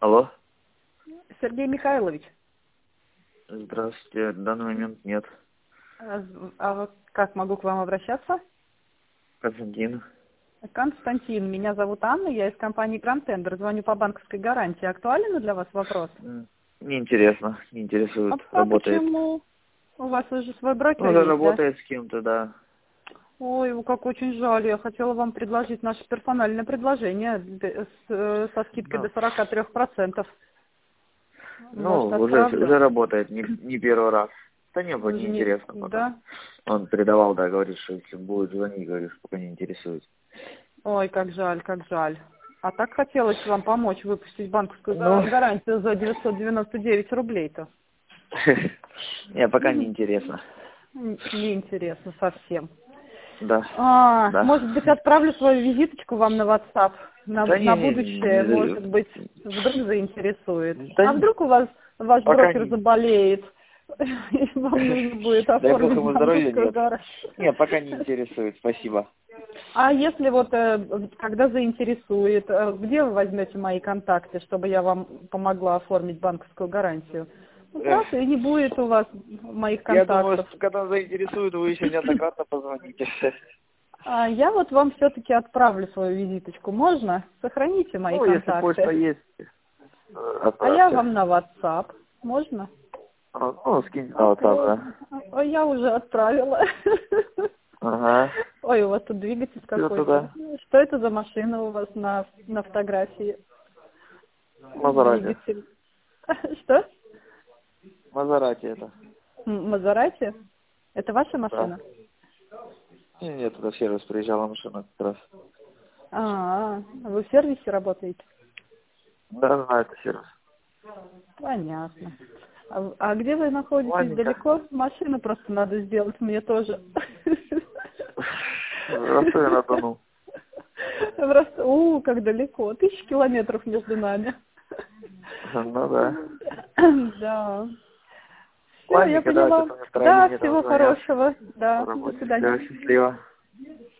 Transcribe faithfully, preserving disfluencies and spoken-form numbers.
Алло. Сергей Михайлович. Здравствуйте. В данный момент нет. А, а вот как могу к вам обращаться? Константин. Константин, меня зовут Анна, я из компании Grand Tender, звоню по банковской гарантии. Актуален для вас вопрос? М, Неинтересно. Не интересует. А, а Работает. почему? У вас уже свой брокер Уже есть, да? работает с кем-то, да. Ой, как очень жаль. Я хотела вам предложить наше персональное предложение д- с, э, со скидкой Ну, до сорока трёх процентов. ну, Может, уже, отправлю? уже работает. Не, не первый раз. Да не было Уже не... неинтересно пока. Да? Он передавал, да, говорит, что если будет звонить, говоришь, пока не интересует. Ой, как жаль, как жаль. А так хотелось вам помочь выпустить банковскую Ну, гара- гарантию за девятьсот девяносто девять рублей-то. не, пока не интересно. Н- Неинтересно совсем. Да. А, Да. может быть, отправлю свою визиточку вам на WhatsApp на, Да на не, не, будущее, может быть, не- вдруг заинтересует. да А не, вдруг у вас ваш пока брокер не. заболеет, и вам нужно будет Дай бог оформить ему здоровья, банковскую нет. гарантию. Не, пока не интересует, спасибо. А если вот, э, когда заинтересует, э, где вы возьмете мои контакты, чтобы я вам помогла оформить банковскую гарантию? Вот Эх, раз, и не будет у вас моих я думаю, контактов. что когда заинтересует, вы еще неоднократно позвоните. А я вот вам все-таки отправлю свою визиточку. Можно? Сохраните мои Ну, если почта контакты. есть, э, А я отправьте. вам на WhatsApp. Можно? А, Ну, скиньте на WhatsApp, Отправ- да. А я уже отправила. Ага. Ой, у вас тут двигатель Все какой-то. туда. Что это за машина у вас на, на фотографии? Мазерати. Двигатель. Что? Мазерати это. М, Мазерати? Это ваша Да. машина? Нет, нет, туда в сервис приезжала машина как раз. А, вы в сервисе работаете? Да, да, это сервис. Понятно. А, в- а где вы находитесь? Ладненько. Далеко? Машину просто надо сделать мне тоже. Ростове-на-Дону. Просто, у, как далеко. Тысячи километров между нами. Ну да. Да. Все, я Ладненько, давайте поняла. по Да, настроению там всего звонят хорошего. по Да, до работе. свидания. Все, счастливо.